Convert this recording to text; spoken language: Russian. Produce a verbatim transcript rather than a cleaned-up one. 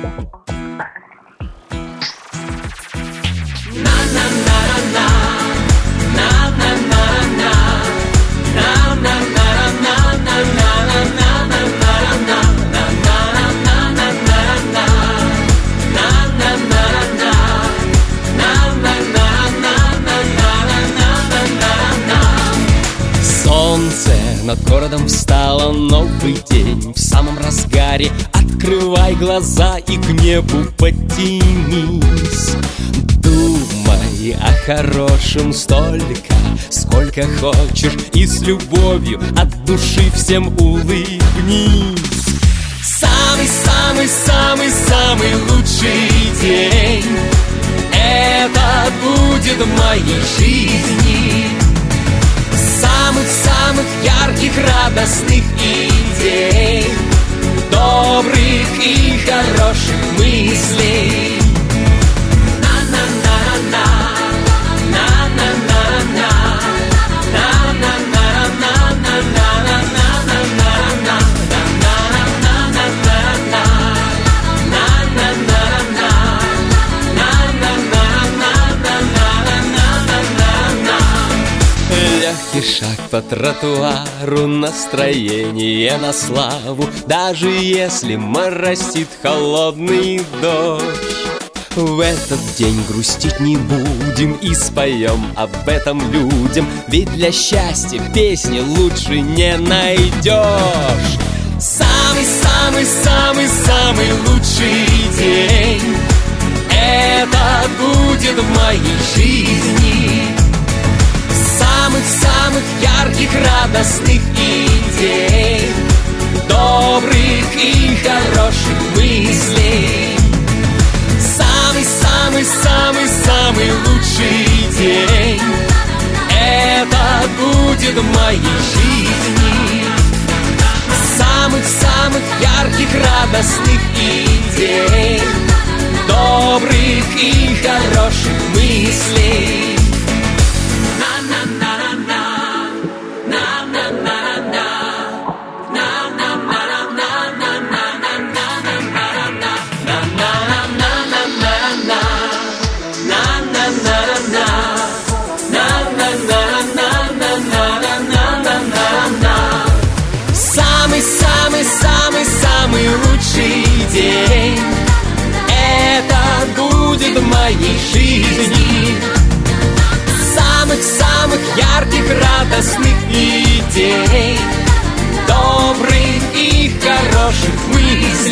Над городом встало, новый день в самом разгаре. Открывай глаза и к небу подтянись. Думай о хорошем столько, сколько хочешь, и с любовью от души всем улыбнись. Самый-самый-самый-самый лучший день это будет в моей жизни. Самых-самых ярких, радостных идей, добрых и хороших мыслей. На-на-на-на, на-на-на-на, легкий шаг по тротуару, настроение на славу, даже если моросит холодный дождь. В этот день грустить не будем и споем об этом людям, ведь для счастья песни лучше не найдешь. Самый-самый-самый-самый лучший день это будет в моей жизни. Самых-самых ярких, радостных идей, добрых и хороших мыслей. Самый-самый-самый-самый лучший день это будет в моей жизни. Самых-самых ярких, радостных идей, добрых и хороших мыслей. Самый-самый-самый лучший день это будет в моей жизни. Самых-самых ярких, радостных идей, добрых и хороших мыслей.